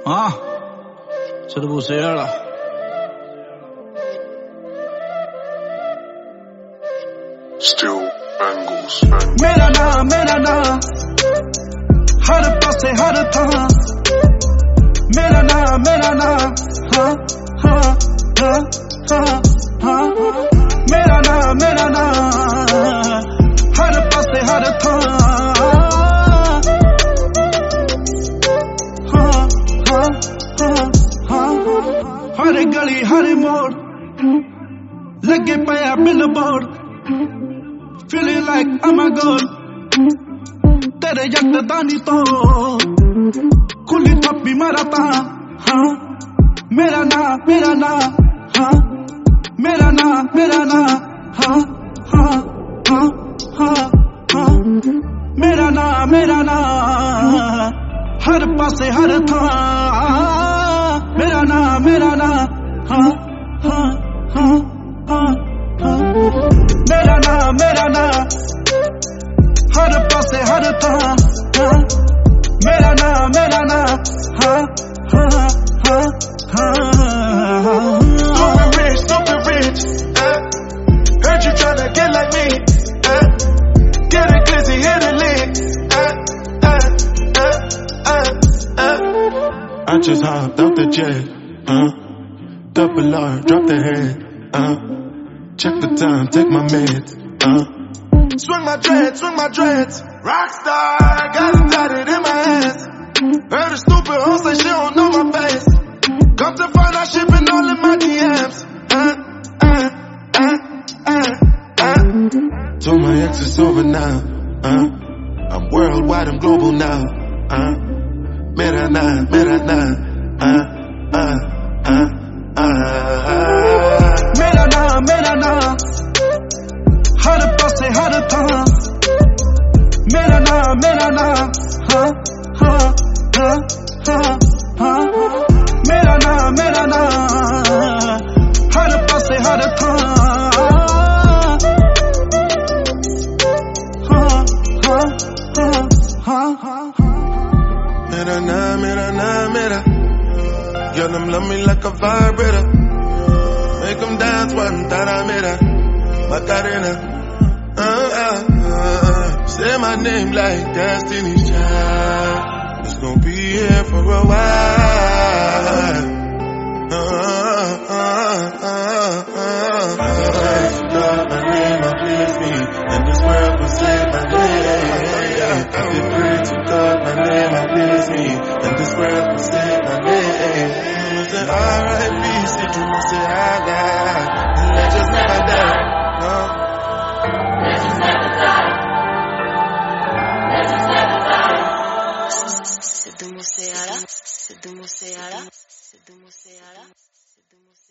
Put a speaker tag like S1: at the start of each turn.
S1: Sitte Bussiera.
S2: Still Bangles.
S1: मेरा नाम हर पासे हर थां मेरा नाम हाँ हाँ हाँ हाँ हाँ मेरा नाम हर पासे हर थां हाँ हाँ हाँ हाँ हर गली हर मोड़ लगे पया billboard feeling like I'm a god तेरे यकदानी तो खुली थप्पी मारता हाँ मेरा नाम हाँ मेरा नाम हाँ हाँ हाँ हाँ हाँ मेरा नाम हर पासे हर था मेरा नाम हाँ हाँ हाँ हाँ हाँ मेरा नाम हर पासे हर था मेरा नाम हाँ हाँ हाँ हाँ
S3: Stupid rich, heard you tryna get like me, get it glizzy, hit a lick, I just hopped out the jet, double R, drop the head, check the time, take my meds, swing my dreads, rockstar, got it tatted in my hands, heard a stupid hoe say she don't know my face, come to find out she been all in my DMs, told my ex it's over now, I'm worldwide, I'm global now, मेरा नाम
S1: मेरा नाम हर पासे हर था मेरा नाम हाँ हाँ हाँ हाँ हाँ मेरा नाम हर पासे हर था हाँ हाँ हाँ हाँ हाँ
S3: मेरा girl them love me like a vibrator, make them dance one taramera Macarena, say my name like Destiny's Child, it's gonna be here for a while, God, my name, please me, and this world will say my name, I did pray to God, my name, please me, and this world will say my name, say R.I.P. see you must say I got, and let's just never die, no.
S4: Let's just never die. Let's just never die. Sidhu Moosewala.